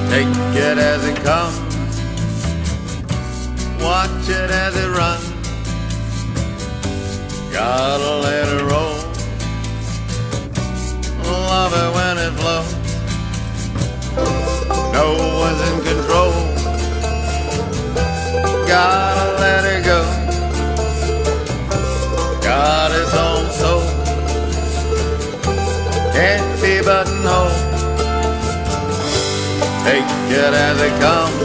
Take it as it comes, watch it as it runs. Gotta let it roll, love it when it flows. No one's in control, gotta let it go. Got its own soul, can't be buttonholed. Take it as it comes,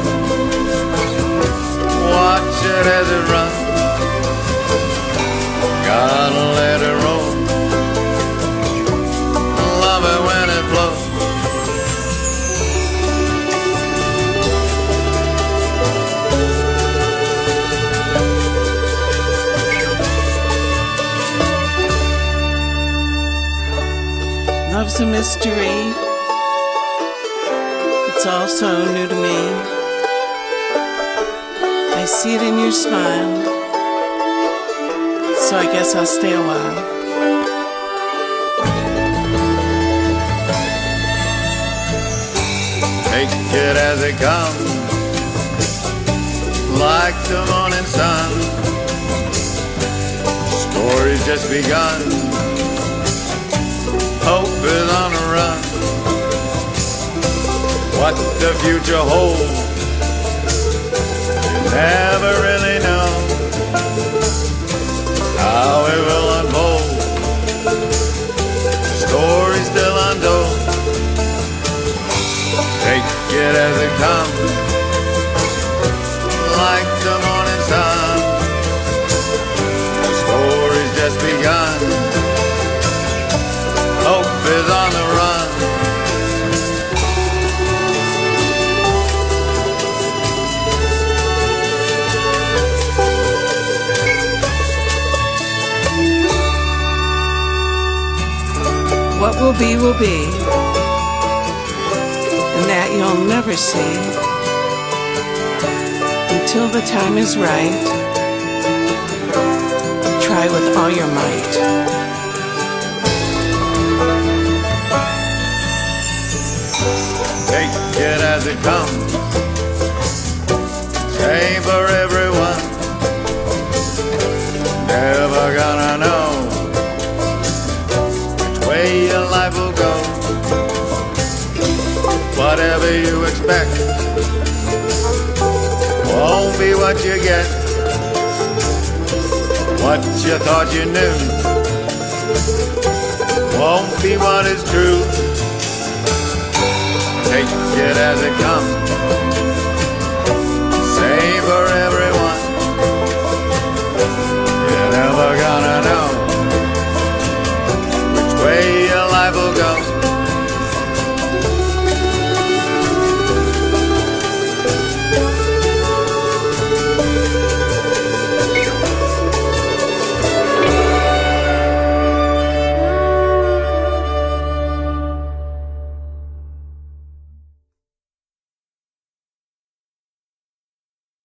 watch it as it runs. Gotta let it roll, love it when it flows. Love's a mystery, it's all so new to me. I see it in your smile, so I guess I'll stay a while. Take it as it comes, like the morning sun. Story's just begun, hope is on the run. What the future holds, you never really know. How it will unfold, the story's still untold. Take it as it comes, like the morning sun. The story's just begun, hope is on the run. What will be, and that you'll never see until the time is right. Try with all your might. Take it as it comes, same for everyone. Never gonna know which way your life will go. Whatever you expect won't be what you get. What you thought you knew won't be what is true. Take it as it comes,